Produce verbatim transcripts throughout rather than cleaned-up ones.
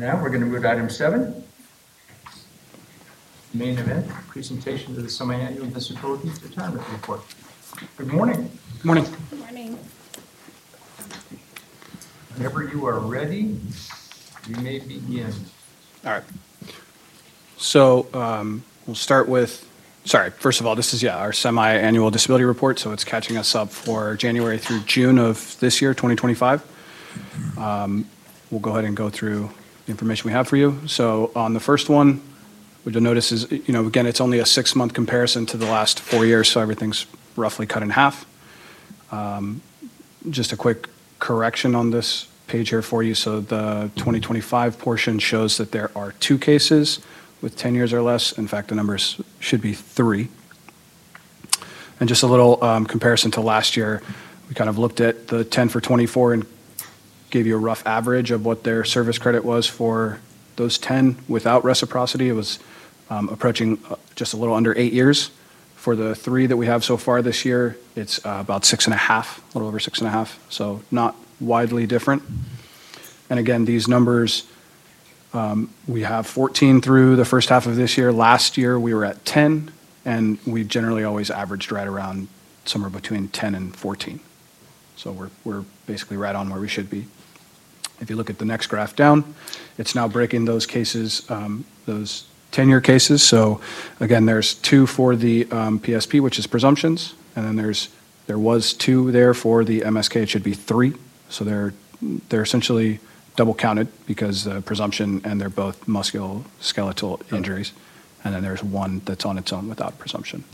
Now we're going to move to item seven. Main event, presentation of the semi-annual disability retirement report. Good morning. Good morning. Good morning. Whenever you are ready, you may begin. All right. So um, we'll start with, sorry, first of all, this is, yeah, our semi-annual disability report. So it's catching us up for January through June of this year, twenty twenty-five. Um, We'll go ahead and go through the information we have for you. So on the first one, what you'll notice is, you know, again, it's only a six-month comparison to the last four years, so everything's roughly cut in half. Um, Just a quick correction on this page here for you. So the twenty twenty-five portion shows that there are two cases with ten years or less. In fact, the numbers should be three. And just a little um, comparison to last year, we kind of looked at the ten for twenty-four and gave you a rough average of what their service credit was for those ten without reciprocity. It was um, approaching uh, just a little under eight years. For the three that we have so far this year, it's uh, about six and a half, a little over six and a half, so not widely different. And again, these numbers, um, we have fourteen through the first half of this year. Last year, we were at ten, and we generally always averaged right around somewhere between ten and fourteen. So we're, we're basically right on where we should be. If you look at the next graph down, it's now breaking those cases, um, those ten-year cases. So again, there's two for the um, P S P, which is presumptions, and then there's there was two there for the M S K. It should be three. So they're they're essentially double counted because the presumption and they're both musculoskeletal injuries, and then there's one that's on its own without presumption.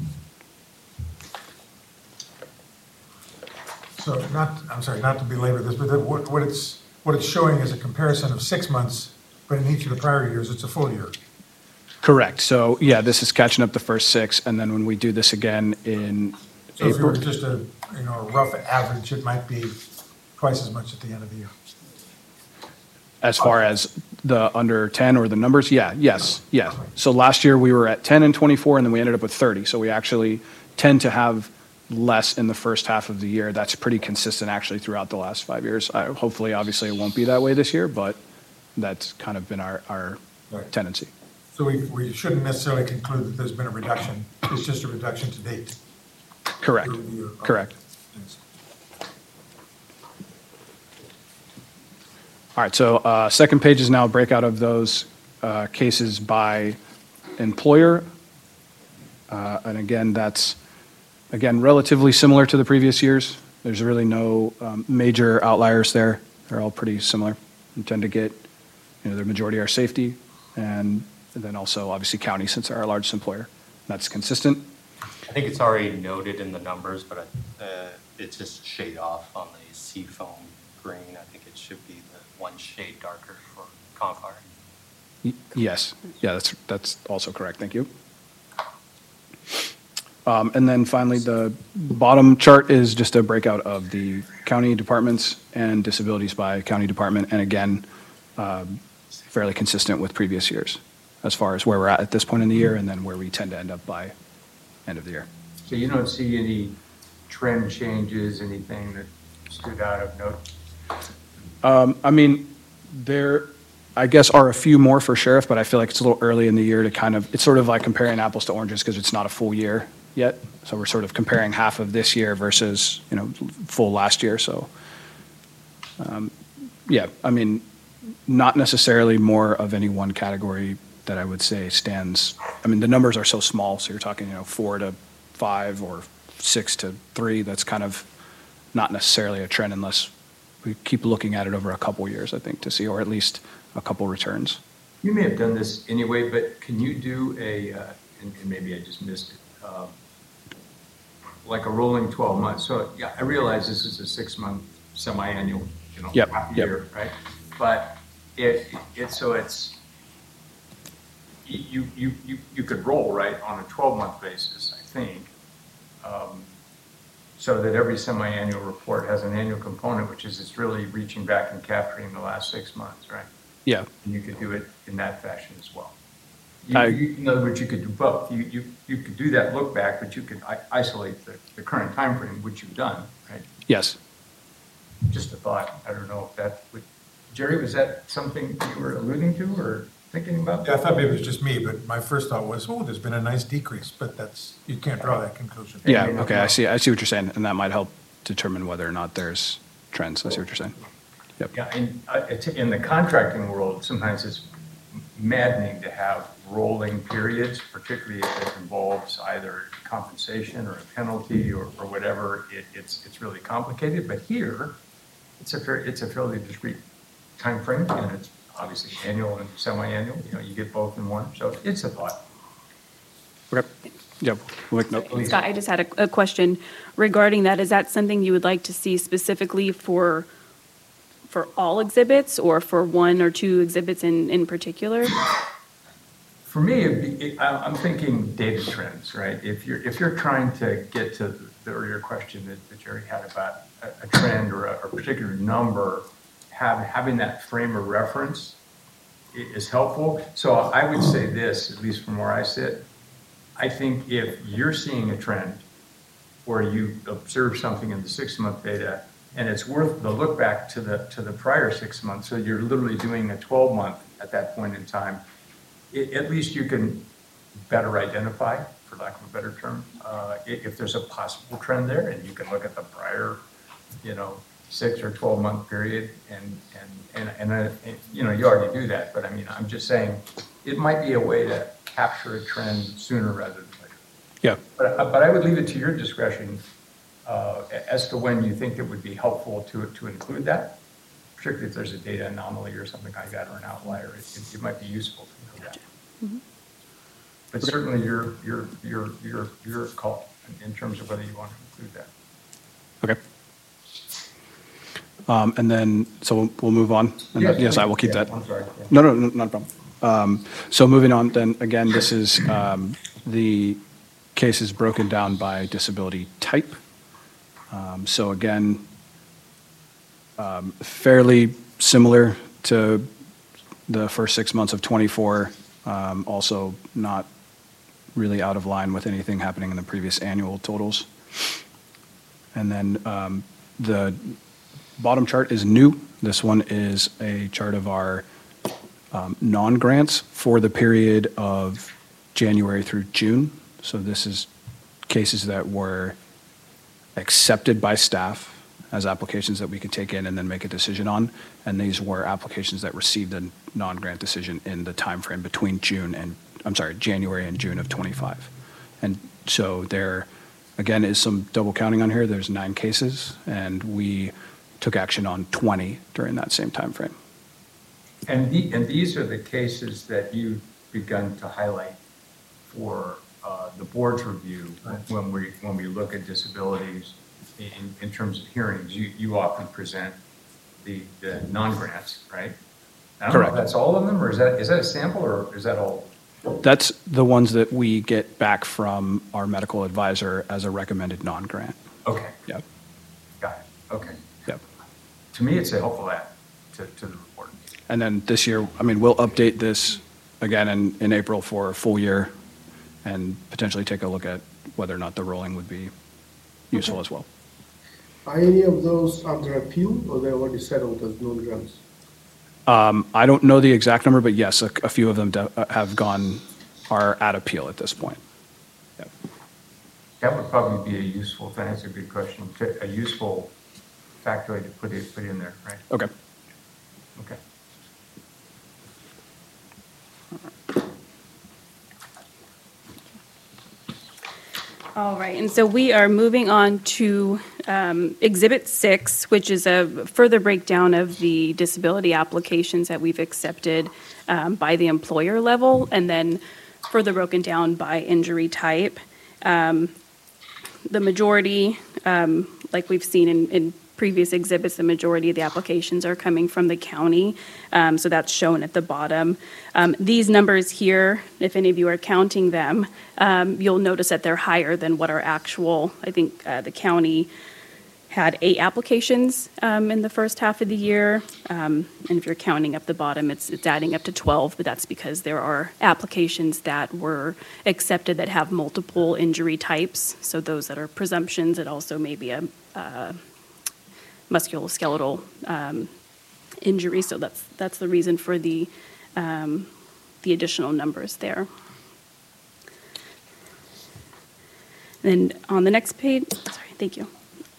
So not, I'm sorry, not to belabor this, but that what, what it's, what it's showing is a comparison of six months, but in each of the prior years, it's a full year. Correct. So yeah, this is catching up the first six, and then when we do this again in So if you were April. just a, you know, a rough average, it might be twice as much at the end of the year. As far as the under ten or the numbers, yeah, yes, yes. So last year we were at ten and twenty-four, and then we ended up with thirty. So we actually tend to have less in the first half of the year. That's pretty consistent actually throughout the last five years. I, hopefully, obviously, it won't be that way this year, but that's kind of been our, our Right. tendency. So we, we shouldn't necessarily conclude that there's been a reduction. It's just a reduction to date. Correct, through the year. correct. Thanks. All right, so uh, second page is now a breakout of those uh, cases by employer. Uh, And again, that's, again, relatively similar to the previous years. There's really no um, major outliers there. They're all pretty similar. We tend to get, you know, the majority are safety, and then also obviously county, since they're our largest employer. That's consistent. I think it's already noted in the numbers, but uh, it's just a shade off on the seafoam green. I think it should be the one shade darker for Confire. Y- Yes, yeah, that's, that's also correct, thank you. Um, And then finally, the bottom chart is just a breakout of the county departments and disabilities by county department, and again, um, fairly consistent with previous years as far as where we're at at this point in the year, and then where we tend to end up by end of the year. So you don't see any trend changes, anything that stood out of note? Um, I mean, there, I guess, are a few more for sheriff, but I feel like it's a little early in the year to kind of, it's sort of like comparing apples to oranges because it's not a full year yet. So we're sort of comparing half of this year versus, you know, full last year. So, um, yeah, I mean, not necessarily more of any one category that I would say stands. I mean, the numbers are so small, so you're talking, you know, four to five or six to three. That's kind of not necessarily a trend unless we keep looking at it over a couple years, I think, to see, or at least a couple returns. You may have done this anyway, but can you do a, uh, and and maybe I just missed it, um, like a rolling twelve months? So, yeah, I realize this is a six-month semi-annual, you know, Yep, half a yep. year, right? But it, it, so it's, you, you, you, you could roll, right, on a twelve-month basis, I think, um, so that every semi-annual report has an annual component, which is it's really reaching back and capturing the last six months, right? Yeah, And you could do it in that fashion as well. You, I- you, in other words, you could do both. You, you, you could do that look back, but you could i- isolate the, the current time frame, which you've done, right? yes. Just a thought. I don't know if that would Jerry, was that something you were alluding to or thinking about? Yeah, I thought maybe it was just me, but my first thought was, oh, there's been a nice decrease, but that's, you can't draw that conclusion. Yeah, may not okay, I know. see, I see what you're saying, and that might help determine whether or not there's trends. I see what you're saying. Yep. Yeah, and uh, it's, in the contracting world, sometimes it's maddening to have rolling periods, particularly if it involves either compensation or a penalty or, or whatever. It, it's, it's really complicated, but here, it's a fair, it's a fairly discrete timeframe, and it's obviously annual and semi-annual, you know, you get both in one, so it's a thought. Okay, yep, we'll make note. Scott, I just had a, a question regarding that. Is that something you would like to see specifically for, for all exhibits or for one or two exhibits in, in particular? For me, it'd be, it, I- I'm thinking data trends, right? If you're, if you're trying to get to the earlier question that, that Jerry had about a, a trend or a, a particular number, have, having that frame of reference i- is helpful. So I would say this, at least from where I sit, I think if you're seeing a trend or you observe something in the six-month data and it's worth the look back to the, to the prior six months, so you're literally doing a twelve-month at that point in time, it, at least you can better identify, for lack of a better term, uh, i- if there's a possible trend there, and you can look at the prior, you know, six or twelve month period, and and and and, uh, and you know, you already do that, but I mean, I'm just saying, it might be a way to capture a trend sooner rather than later. Yeah, But but I would leave it to your discretion uh, as to when you think it would be helpful to to include that, particularly if there's a data anomaly or something like that, or an outlier. It, it, it might be useful to know that. But certainly your, your, your, your, your call in- in terms of whether you want to include that. okay. Um, and then, so we'll, we'll move on. And Yes, Yes, I will please. keep Yeah, that. I'm sorry. Yeah. No, no, no, not a problem. Um, So moving on, then, again, this is um, the cases broken down by disability type. Um, So again, um, fairly similar to the first six months of twenty-four, um, also not really out of line with anything happening in the previous annual totals. And then um, the bottom chart is new. This one is a chart of our um, non-grants for the period of January through June. So this is cases that were accepted by staff as applications that we could take in and then make a decision on. And these were applications that received a non-grant decision in the timeframe between June and, I'm sorry, January and June of twenty-five. And so there, again, is some double counting on here. There's nine cases, and we took action on twenty during that same timeframe. And the, and these are the cases that you've begun to highlight for uh, the board's review when we, when we look at disabilities in, in terms of hearings. You, you often present the, the non-grants, right? I don't know if Correct. that's all of them, or is that, is that a sample, or is that all? That's the ones that we get back from our medical advisor as a recommended non-grant. Okay, Yep, got it, okay. yep. To me, it's a helpful add to, to the report. And then this year, I mean, we'll update this again in, in April for a full year and potentially take a look at whether or not the rolling would be useful as well. Are any of those under appeal, or they already settled as non-grants? Um, I don't know the exact number, but yes, a, a few of them de- have gone, are at appeal at this point. Yep. That would probably be a useful, that's a good question, a useful factoid to put it, put in there, right? Okay. Okay. All right, and so we are moving on to um, Exhibit six, which is a further breakdown of the disability applications that we've accepted um, by the employer level, and then further broken down by injury type. Um, The majority, um, like we've seen in, in previous exhibits, the majority of the applications are coming from the county, um, so that's shown at the bottom. Um, These numbers here, if any of you are counting them, um, you'll notice that they're higher than what our actual, I think uh, the county had eight applications um, in the first half of the year. Um, And if you're counting up the bottom, it's, it's adding up to twelve, but that's because there are applications that were accepted that have multiple injury types. So those that are presumptions, it also may be a uh, musculoskeletal um, injury. So that's, that's the reason for the, um, the additional numbers there. Then on the next page, sorry, thank you.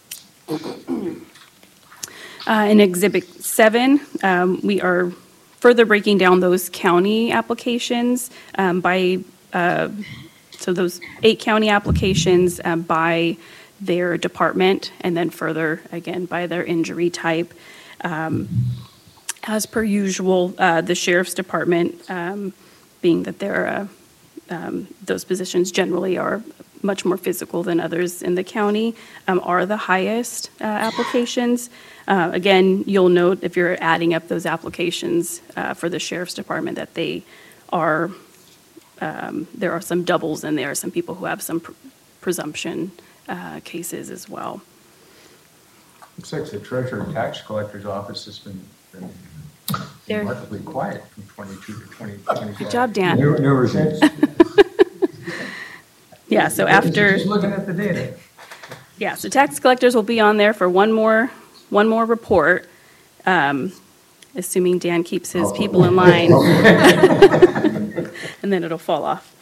Uh, in Exhibit seven, um, we are further breaking down those county applications um, by, uh, so those eight county applications um, by their department, and then further, again, by their injury type. Um, as per usual, uh, the Sheriff's Department, um, being that they're, uh, um, those positions generally are much more physical than others in the county, um, are the highest uh, applications. Uh, again, you'll note if you're adding up those applications uh, for the Sheriff's Department that they are, um, there are some doubles in there, some people who have some pr- presumption uh, cases as well. Looks like the treasurer and tax collector's office has been, been There- remarkably quiet from twenty-two to twenty twenty-five. Good job, Dan. New, new results. Yeah, so after. Just looking at the data. Yeah, so tax collectors will be on there for one more, one more report, um, assuming Dan keeps his people in line. And then it'll fall off.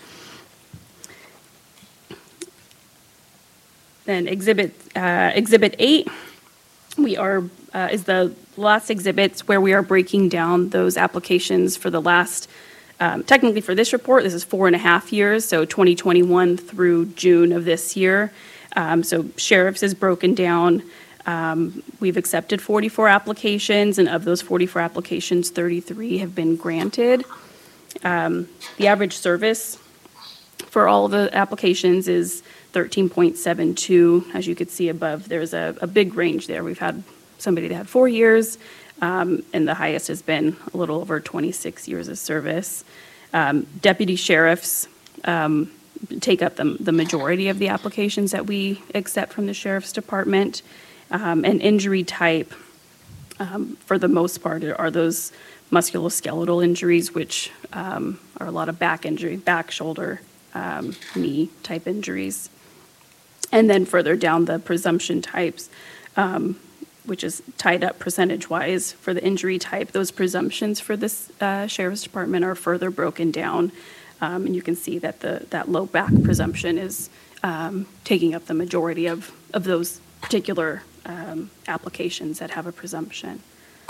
Then exhibit, uh, exhibit eight, we are, uh, is the last exhibits where we are breaking down those applications for the last, um, technically for this report, this is four and a half years, so twenty twenty-one through June of this year. Um, so sheriff's is broken down. Um, we've accepted forty-four applications, and of those forty-four applications, thirty-three have been granted. Um, the average service for all of the applications is thirteen point seven two. As you could see above, there's a, a big range there. We've had somebody that had four years, um, and the highest has been a little over twenty-six years of service. Um, deputy sheriffs um, take up the, the majority of the applications that we accept from the Sheriff's Department. Um, and injury type, um, for the most part, are those musculoskeletal injuries, which um, are a lot of back injury, back, shoulder, um, knee type injuries. And then further down the presumption types, um, which is tied up percentage-wise for the injury type, those presumptions for this uh, Sheriff's Department are further broken down. Um, and you can see that the that low back presumption is um, taking up the majority of, of those particular um, applications that have a presumption.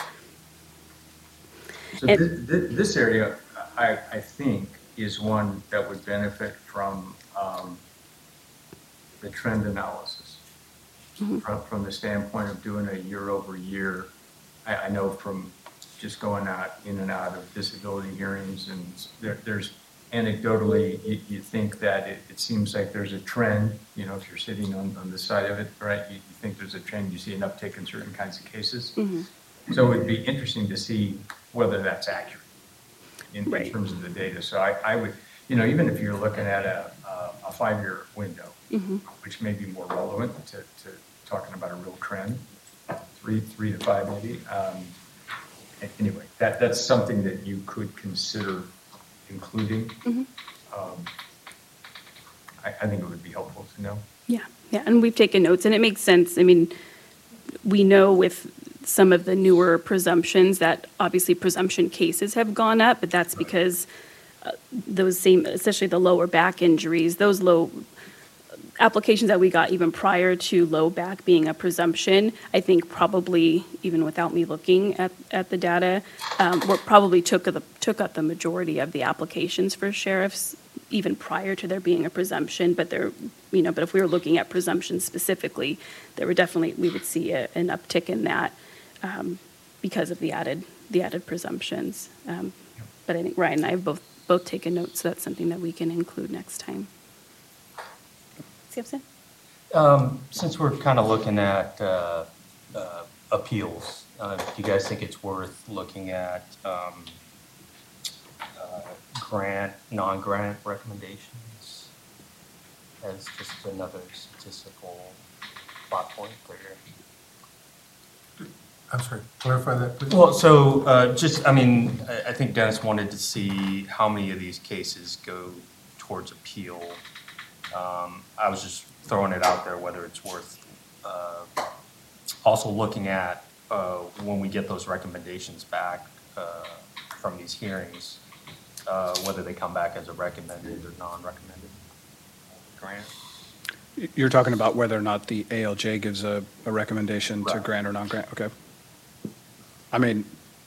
So And- thi- thi- this area, I, I think, is one that would benefit from um, the trend analysis. Mm-hmm. From, from the standpoint of doing a year over year. I, I know from just going out, in and out of disability hearings, and there, there's anecdotally, you, you think that it, it seems like there's a trend, you know, if you're sitting on, on the side of it, right, you, you think there's a trend, you see an uptick in certain kinds of cases. Mm-hmm. So it'd be interesting to see whether that's accurate in, in Right. terms of the data. So I, I would, you know, even if you're looking at a, a, a five-year window, Mm-hmm. which may be more relevant to, to talking about a real trend, three, three to five maybe. Um, a- Anyway, that, that's something that you could consider including. Mm-hmm. Um, I, I think it would be helpful to know. Yeah, yeah, and we've taken notes, and it makes sense. I mean, we know with some of the newer presumptions that obviously presumption cases have gone up, but that's because uh, those same, especially the lower back injuries, those low applications that we got even prior to low back being a presumption, I think probably, even without me looking at, at the data, um, were probably took, the, took up the majority of the applications for sheriffs, even prior to there being a presumption. But there, you know, but if we were looking at presumption specifically, there were definitely, we would see a, an uptick in that um, because of the added, the added presumptions. Um, but I think Ryan and I have both, both taken notes, so that's something that we can include next time. Simpson? Um, Since we're kind of looking at uh, uh, appeals, uh, do you guys think it's worth looking at um, uh, grant, non-grant recommendations as just another statistical plot point for your? I'm sorry, clarify that, please. Well, so uh, just, I mean, I I think Dennis wanted to see how many of these cases go towards appeal. Um, I was just throwing it out there, whether it's worth uh, also looking at uh, when we get those recommendations back uh, from these hearings, uh, whether they come back as a recommended or non-recommended grant. You're talking about whether or not the A L J gives a, a recommendation to Right. grant or non-grant, okay. I mean,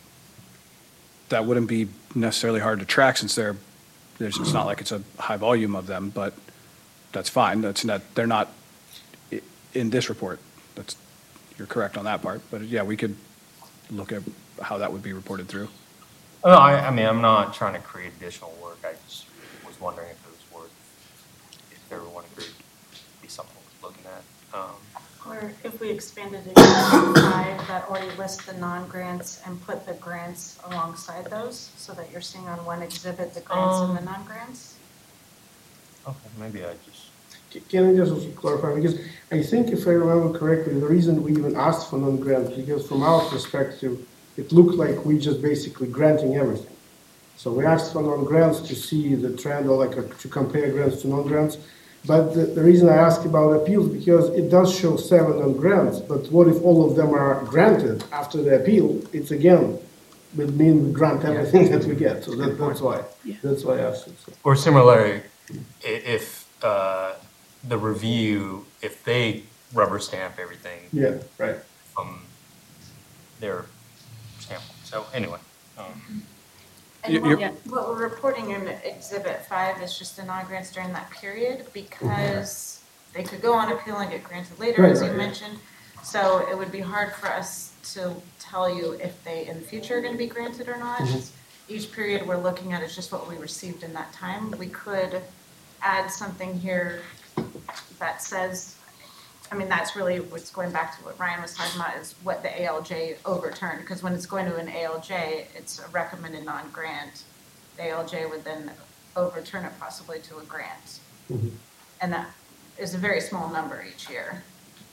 that wouldn't be necessarily hard to track since they're, there's, it's not like it's a high volume of them, but that's fine. That's not, they're not i- in this report. That's, you're correct on that part, but yeah, we could look at how that would be reported through. Oh, No, I, I mean, I'm not trying to create additional work. I just was wondering if it was worth, if everyone agreed, be something worth looking at. Um, Or if we expanded it to five that already list the non-grants and put the grants alongside those, so that you're seeing on one exhibit the grants and the Um, non-grants? Okay, maybe I just, C- Can I just also clarify, because I think if I remember correctly, the reason we even asked for non-grant, because from our perspective, it looked like we just basically granting everything. So we asked for non-grants to see the trend, or like uh, to compare grants to non-grants. But the, the reason I ask about appeals, because it does show seven non-grants, but what if all of them are granted after the appeal? It's again, would mean we grant everything that we get, so that, that's why, Yeah. that's why I asked it. So. or similarly, i- if uh, the review, if they rubber stamp everything Yeah, right. from their standpoint. So anyway, um, You- And what, you- what we're reporting in exhibit five is just the non-grants during that period, because they could go on appeal and get granted later, Right, as you right, yeah. mentioned. So it would be hard for us to tell you if they in the future are gonna be granted or not. Mm-hmm. Each period we're looking at is just what we received in that time. We could add something here that says, I mean, that's really what's going back to what Ryan was talking about, is what the A L J overturned, because when it's going to an A L J, it's a recommended non-grant. The A L J would then overturn it possibly to a grant. Mhm. And that is a very small number each year.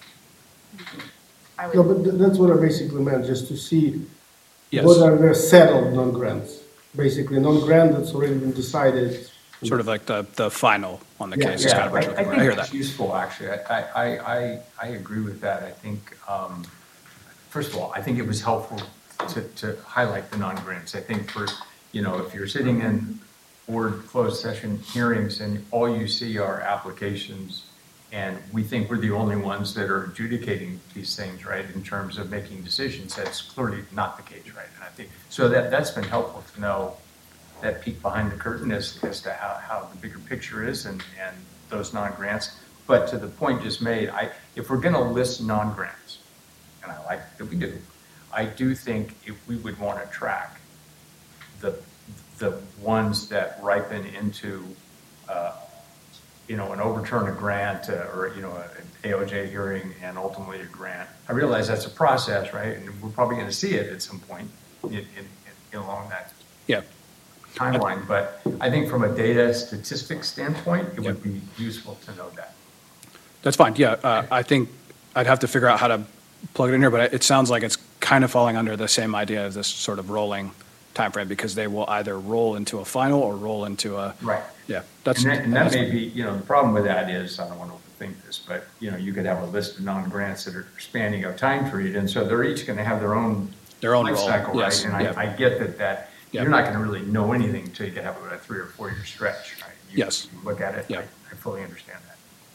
I No, would, but th- that's what I basically meant, just to see Yes. what are the settled non-grants. Basically, non-grant that's already been decided. Sort of like the, the final on the Yeah, case is kind of what I, you're I looking for. I hear think it's that. useful, actually. I, I, I, I agree with that. I think, um, first of all, I think it was helpful to, to highlight the non-grants. I think for, you know, if you're sitting in board closed session hearings and all you see are applications, and we think we're the only ones that are adjudicating these things, right, in terms of making decisions, that's clearly not the case, right? And I think, so that, that's been helpful to know that peek behind the curtain as, as to how, how the bigger picture is and, and those non-grants. But to the point just made, I, if we're gonna list non-grants, and I like that we do, I do think if we would wanna track the, the ones that ripen into, uh, you know, an overturn a grant uh, or, you know, an A O J hearing and ultimately a grant. I realize that's a process, right? And we're probably gonna see it at some point in, in, in along that Yeah. timeline, but I think from a data statistics standpoint, it would be useful to know that. That's fine, yeah. Uh, I think I'd have to figure out how to plug it in here, but it sounds like it's kind of falling under the same idea of this sort of rolling timeframe because they will either roll into a final or roll into a. Right. Yeah, that's. And that, and that that's may fine. be, you know, the problem with that is, I don't want to overthink this, but, you know, you could have a list of non-grants that are spanning a time period, and so they're each going to have their own Their own life role, cycle, right? yes, And yeah. I, I get that, that, Yeah. you're not going to really know anything until you get have a three or four-year stretch, right? You- Yes. you Look at it, Yeah. I, I fully understand that.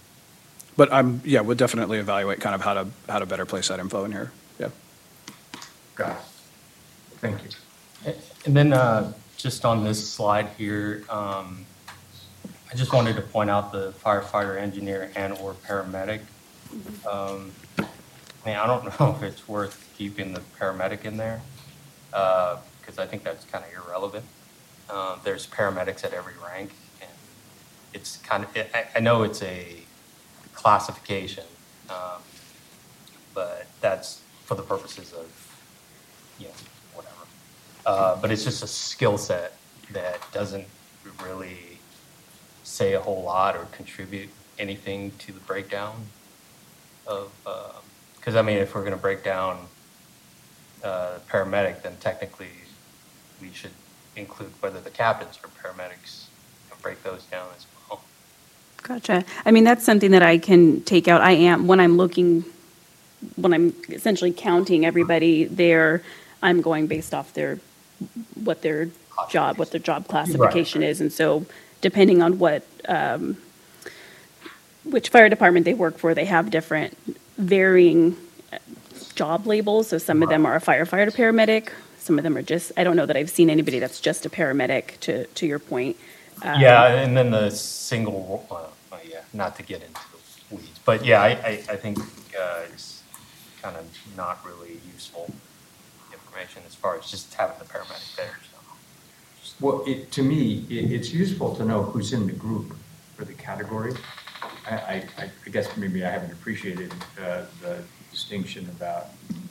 But I'm, yeah, we'll definitely evaluate kind of how to, how to better place that info in here. Yeah. Got it. Thank you. and then uh, just on this slide here, um, I just wanted to point out the firefighter, engineer, and/or paramedic. Um, I mean, I don't know if it's worth keeping the paramedic in there, because I think that's kind of irrelevant. Uh, There's paramedics at every rank, and it's kind of, I, I know it's a classification, um, but that's for the purposes of, you know, whatever. Uh, But it's just a skill set that doesn't really say a whole lot or contribute anything to the breakdown of, because I mean, if we're going to break down uh, paramedic, then technically we should include whether the captains are paramedics and break those down as well. Gotcha. I mean, that's something that I can take out. I am, when I'm looking when I'm essentially counting everybody there, I'm going based off their, what their job, what their job classification is. And so depending on what, um, which fire department they work for, they have different varying job labels. So some of them are a firefighter paramedic. Some of them are just, I don't know that I've seen anybody that's just a paramedic, to, to your point. Um, Yeah, and then the single, uh, oh, yeah, not to get into the weeds, but yeah, I, I, I think uh, it's kind of not really useful information as far as just having the paramedic there, so. Well, it, to me, it, it's useful to know who's in the group for the category. I, I, I guess maybe I haven't appreciated uh, the distinction about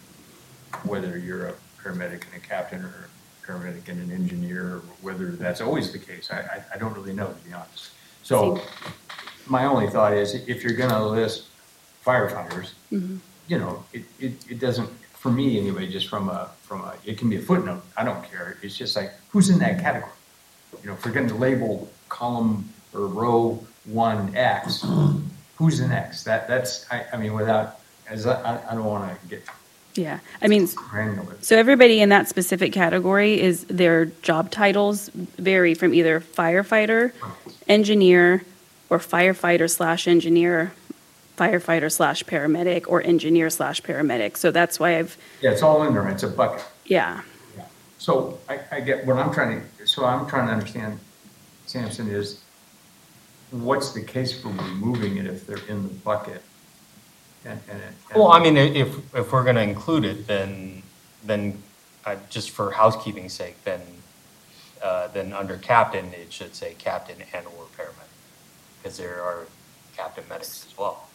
whether you're a paramedic and a captain or a paramedic and an engineer, or whether that's always the case. I, I, I don't really know, to be honest. So my only thought is, if you're gonna list firefighters, Mm-hmm. you know, it, it, it doesn't, for me anyway, just from a, from a, it can be a footnote, I don't care. It's just like, who's in that category? You know, if we're gonna label column or row one X, who's in X? That, that's, I, I mean, without, as I, I don't wanna get Yeah, I mean, granular. so everybody in that specific category is, their job titles vary from either firefighter, engineer, or firefighter slash engineer, firefighter slash paramedic, or engineer slash paramedic. So that's why I've, Yeah, it's all in there, it's a bucket. yeah, So I, I get, what I'm trying to, so I'm trying to understand, Samson, is what's the case for removing it if they're in the bucket? And, and it- and- Well, I mean, if, if we're gonna include it, then, then, uh, just for housekeeping's sake, then, uh, then under captain, it should say captain and or paramedic, because there are captain medics as well.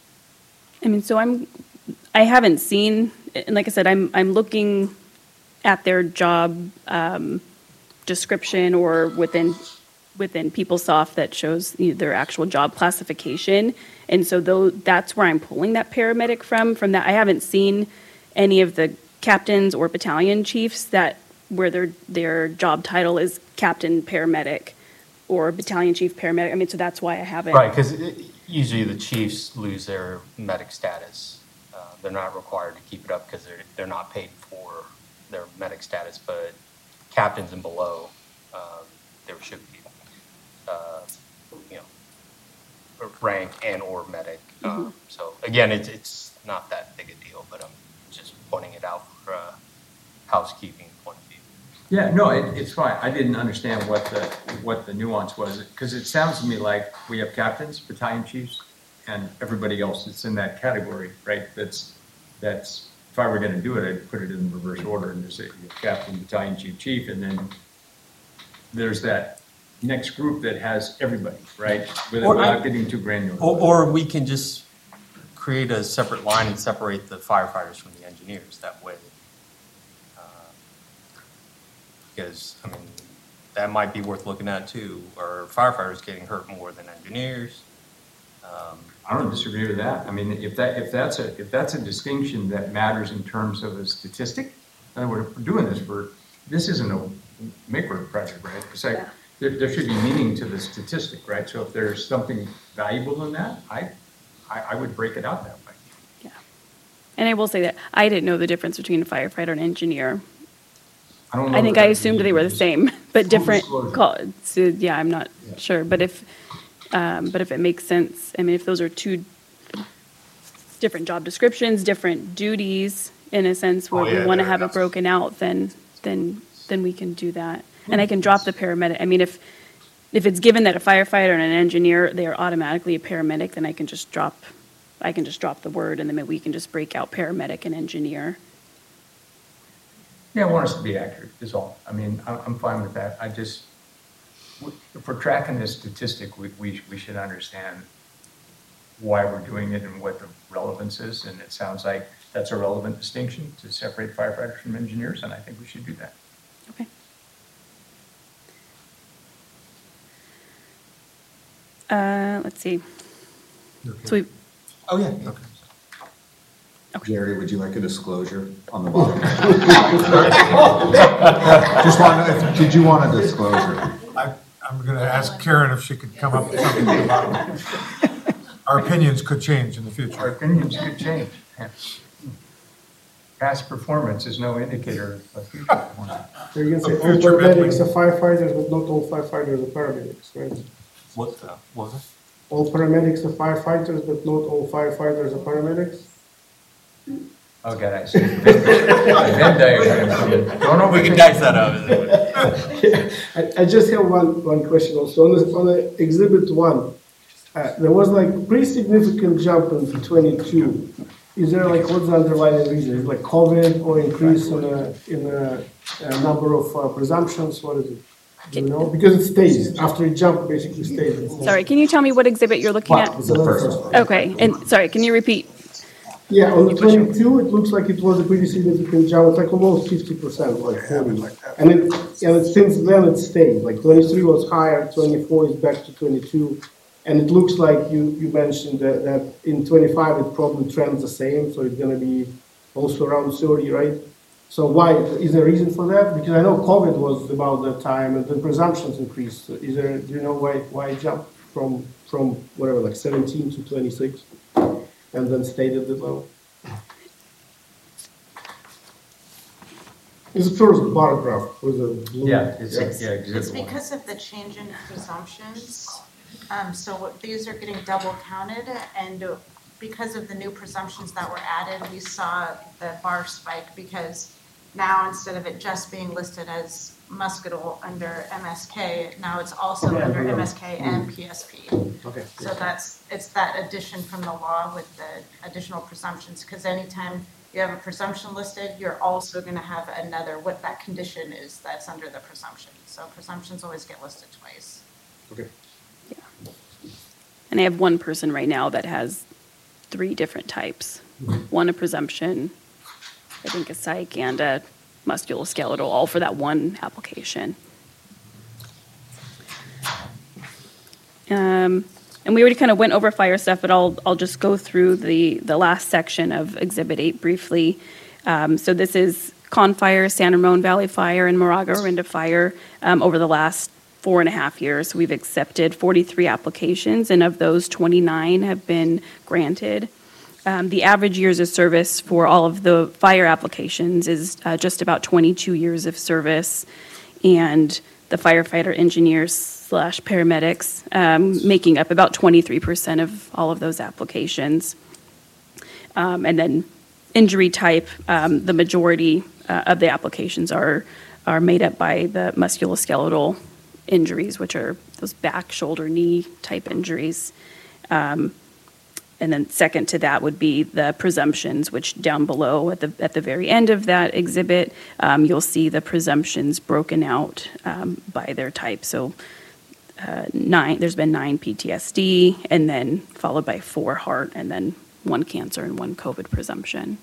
I mean, so I'm, I haven't seen, and like I said, I'm, I'm looking at their job um, description or within, within PeopleSoft that shows you know, their actual job classification. And so though, that's where I'm pulling that paramedic from, from that. I haven't seen any of the captains or battalion chiefs that, where their, their job title is captain paramedic or battalion chief paramedic. I mean, so that's why I haven't. Right, because usually the chiefs lose their medic status. Uh, They're not required to keep it up because they're, they're not paid for their medic status, but captains and below, um, there should be, uh, you know, rank and or medic. Um, So again, it's, it's not that big a deal, but I'm just pointing it out for a housekeeping point of view. Yeah, no, it, it's fine. I didn't understand what the, what the nuance was, because it sounds to me like we have captains, battalion chiefs, and everybody else that's in that category, right? That's, that's, if I were gonna do it, I'd put it in reverse order and just say you have captain, battalion chief, chief, and then there's that next group that has everybody, right? Or I- Without getting too granular. Or, or we can just create a separate line and separate the firefighters from the engineers that way. Uh, Because, I mean, that might be worth looking at too. Are firefighters getting hurt more than engineers? Um, I don't disagree with that. I mean, if that, if that's a, if that's a distinction that matters in terms of a statistic, then we're doing this for, this isn't a make-work project, right? It's like, there, there should be meaning to the statistic, right? So if there's something valuable in that, I, I, I would break it out that way. Yeah. And I will say that I didn't know the difference between a firefighter and engineer. I don't know. I think that I that assumed they were the is- same, but Full different. disclosure. Call, so, yeah, I'm not Yeah. sure. But if, um, but if it makes sense, I mean, if those are two different job descriptions, different duties, in a sense, where Oh, yeah, we want to they're have it not- broken out, then, then, then we can do that. And I can drop the paramedic. I mean, if, if it's given that a firefighter and an engineer, they are automatically a paramedic, then I can just drop, I can just drop the word, and then we can just break out paramedic and engineer. Yeah, I want us to be accurate, is all. I mean, I'm, I'm fine with that. I just, if we're tracking this statistic, we, we, we should understand why we're doing it and what the relevance is. And it sounds like that's a relevant distinction to separate firefighters from engineers, and I think we should do that. Okay. Uh, let's see. So we, Oh, yeah. Okay. Jerry, would you like a disclosure on the bottom? Just want to, if- did you want a disclosure? I, I'm gonna ask Karen if she could come up with something about it. Our opinions could change in the Our future. opinions could change. Yeah. past performance is no indicator of future performance. So you can say Of all future paramedics billing. are firefighters, but not all firefighters are paramedics, right? What, uh, what was it? All paramedics are firefighters, but not all firefighters are paramedics? Oh, God, I see. Venn Venn diagram. Don't over. We can dice that out. I, I just have one, one question also. On the, on the exhibit one, uh, there was like pretty significant jump in twenty-two. Is there like, what's the underlying reason? Is it like COVID or increase in a, in a, a number of uh, presumptions? What is it? Do you know? Because it stays, after it jumped, basically stays. Sorry, can you tell me what exhibit you're looking at? It's the first one. Okay, and, sorry, can you repeat? Yeah, on the twenty-two, it looks like it was a pretty significant jump, it's like almost fifty percent, like forty. And it, and it- since then it stayed, like twenty-three was higher, twenty-four is back to twenty-two. And it looks like you, you mentioned that, that in twenty-five, it probably trends the same, so it's gonna be also around thirty, right? So why, is there a reason for that? Because I know COVID was about that time, and the presumptions increased. Is there, do you know why, why it jumped from, from whatever, like seventeen to twenty-six? And then stayed at that level? It's the first bar graph with the blue. Yeah, it's, Yes. yeah, It's exhibit one. because of the change in presumptions. Um, so what- these are getting double counted, and uh, because of the new presumptions that were added, we saw the bar spike, because now instead of it just being listed as muscular under M S K, now it's also Okay, under yeah. M S K and P S P. Okay. So that's, it's that addition from the law with the additional presumptions, because anytime you have a presumption listed, you're also gonna have another, what that condition is that's under the presumption. So presumptions always get listed twice. Okay. And I have one person right now that has three different types. One a presumption, I think a psych, and a musculoskeletal, all for that one application. Um, And we already kind of went over fire stuff, but I'll, I'll just go through the, the last section of Exhibit eight briefly. Um, So this is Con Fire, San Ramon Valley Fire, and Moraga Orinda Fire. Um, Over the last four and a half years, we've accepted forty-three applications, and of those, twenty-nine have been granted. Um, The average years of service for all of the fire applications is uh, just about twenty-two years of service, and the firefighter engineers slash paramedics um, making up about twenty-three percent of all of those applications. Um, And then injury type, um, the majority uh, of the applications are, are made up by the musculoskeletal injuries, which are those back, shoulder, knee type injuries. Um, And then second to that would be the presumptions, which down below at the, at the very end of that exhibit, um, you'll see the presumptions broken out um, by their type. So uh, nine, there's been nine P T S D, and then followed by four heart, and then one cancer and one COVID presumption.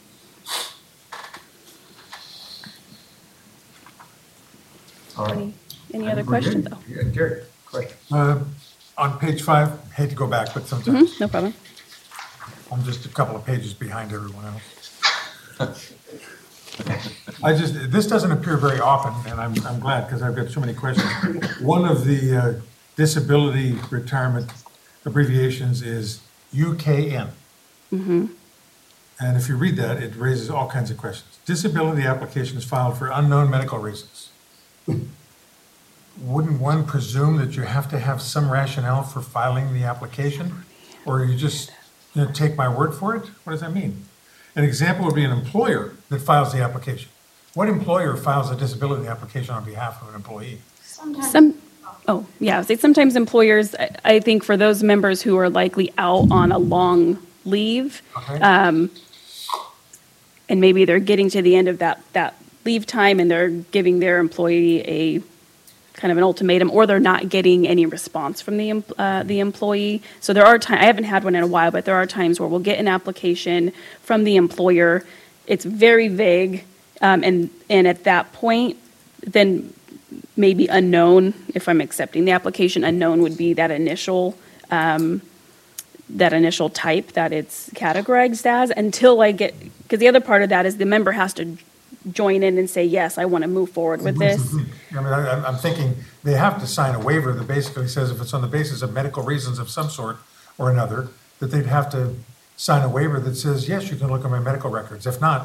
All right. Any, any I other think we're questions? good. Oh, Yeah, Gary, question? Uh, On page five, hate to go back, but sometimes mhm, no problem. I'm just a couple of pages behind everyone else. I just, this doesn't appear very often, and I'm, I'm glad, because I've got so many questions. One of the uh, disability retirement abbreviations is U K N. And if you read that, it raises all kinds of questions. Disability application is filed for unknown medical reasons. Wouldn't one presume that you have to have some rationale for filing the application? Or you just, you know, take my word for it? What does that mean? An example would be an employer that files the application. What employer files a disability application on behalf of an employee? Sometimes. Some, oh, yeah, I say sometimes employers, I, I think for those members who are likely out on a long leave, Okay? and maybe they're getting to the end of that, that leave time and they're giving their employee a kind of an ultimatum, or they're not getting any response from the, em- uh, the employee. So there are times, I haven't had one in a while, but there are times where we'll get an application from the employer. It's very vague. Um, and, and at that point, then maybe unknown, if I'm accepting the application, unknown would be that initial, um, that initial type that it's categorized as, until I get, because the other part of that is the member has to join in and say, yes, I want to move forward with this. I mean, I, I'm- I'm thinking they have to sign a waiver that basically says if it's on the basis of medical reasons of some sort or another, that they'd have to sign a waiver that says, yes, you can look at my medical records. If not,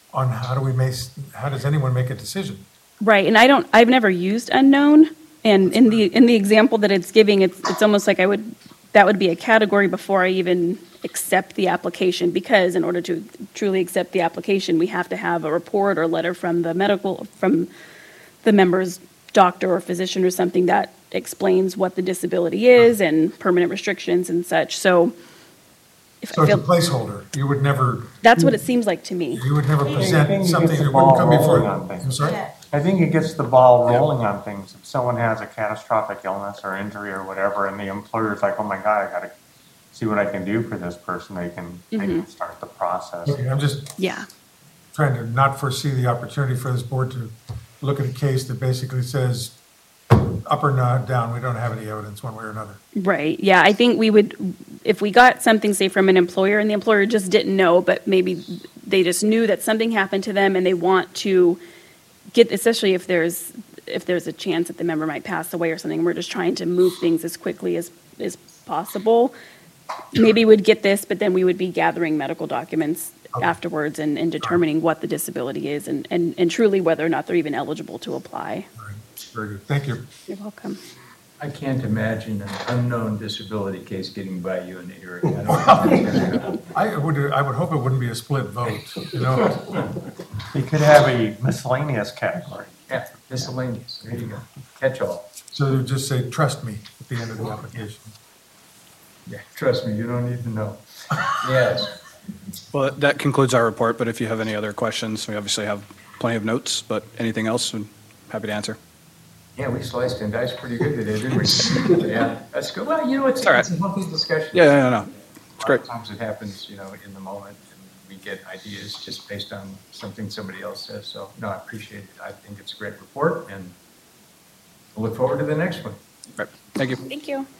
on how do we make, how does anyone make a decision? Right, and I don't, I've never used unknown, and in the, in the example that it's giving, it's, it's almost like I would, that would be a category before I even accept the application, because in order to truly accept the application, we have to have a report or letter from the medical, from the member's doctor or physician or something that explains what the disability is and permanent restrictions and such, so if So I it's a feel, placeholder. You would never, that's what it seems like to me. you would never think present it something gets the that wouldn't come ball before. rolling on things. I'm sorry? Yeah. I think it gets the ball rolling on things. If someone has a catastrophic illness or injury or whatever, and the employer's like, oh my God, I gotta see what I can do for this person, they can, they can start the process. Okay, I'm just Yeah, trying to not foresee the opportunity for this board to look at a case that basically says up or not, down, we don't have any evidence one way or another. right, yeah, I think we would, if we got something, say, from an employer, and the employer just didn't know, but maybe they just knew that something happened to them and they want to get, especially if there's, if there's a chance that the member might pass away or something, we're just trying to move things as quickly as, as possible. Maybe we'd get this, but then we would be gathering medical documents afterwards and, and determining what the disability is and, and, and truly whether or not they're even eligible to apply. All right, very good. Thank you. You're welcome. I can't imagine an unknown disability case getting by you in the hearing. I don't think that's gonna happen. I would, I would hope it wouldn't be a split vote, you know? You could have a miscellaneous category. Yeah, miscellaneous, there you go, catch-all. So they would just say, trust me, at the end of the application. Yeah, trust me, you don't need to know. Yes. Well, that concludes our report, but if you have any other questions, we obviously have plenty of notes, but anything else, I'm happy to answer. Yeah, we sliced and diced pretty good today, didn't we? Yeah, that's good. Well, you know, it's, It's all right. it's a healthy discussion. Yeah, yeah, no, no, it's A great. lot of times it happens, you know, in the moment, and we get ideas just based on something somebody else says. So, no, I appreciate it. I think it's a great report, and I look forward to the next one. Right. Thank you. Thank you.